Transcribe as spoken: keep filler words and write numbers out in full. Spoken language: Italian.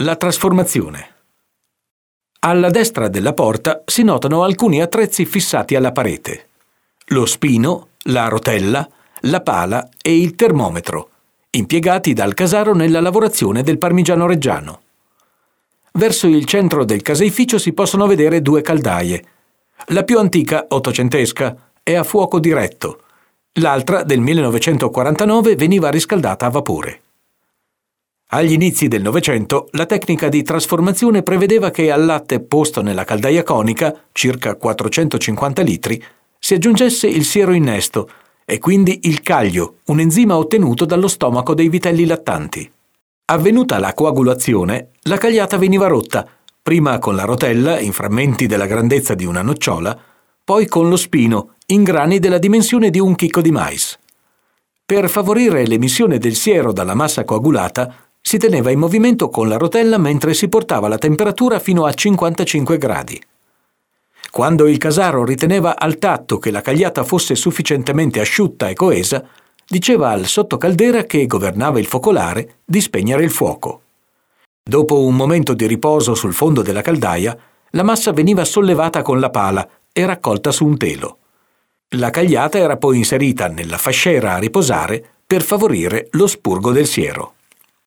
La trasformazione. Alla destra della porta si notano alcuni attrezzi fissati alla parete: lo spino, la rotella, la pala e il termometro, impiegati dal casaro nella lavorazione del parmigiano reggiano. Verso il centro del caseificio si possono vedere due caldaie. La più antica, ottocentesca, è a fuoco diretto. L'altra, del millenovecentoquarantanove, veniva riscaldata a vapore. Agli inizi del Novecento, la tecnica di trasformazione prevedeva che al latte posto nella caldaia conica, circa quattrocentocinquanta litri, si aggiungesse il siero innesto e quindi il caglio, un enzima ottenuto dallo stomaco dei vitelli lattanti. Avvenuta la coagulazione, la cagliata veniva rotta, prima con la rotella in frammenti della grandezza di una nocciola, poi con lo spino in grani della dimensione di un chicco di mais. Per favorire l'emissione del siero dalla massa coagulata, si teneva in movimento con la rotella mentre si portava la temperatura fino a cinquantacinque gradi. Quando il casaro riteneva al tatto che la cagliata fosse sufficientemente asciutta e coesa, diceva al sottocaldera che governava il focolare di spegnere il fuoco. Dopo un momento di riposo sul fondo della caldaia, la massa veniva sollevata con la pala e raccolta su un telo. La cagliata era poi inserita nella fasciera a riposare per favorire lo spurgo del siero.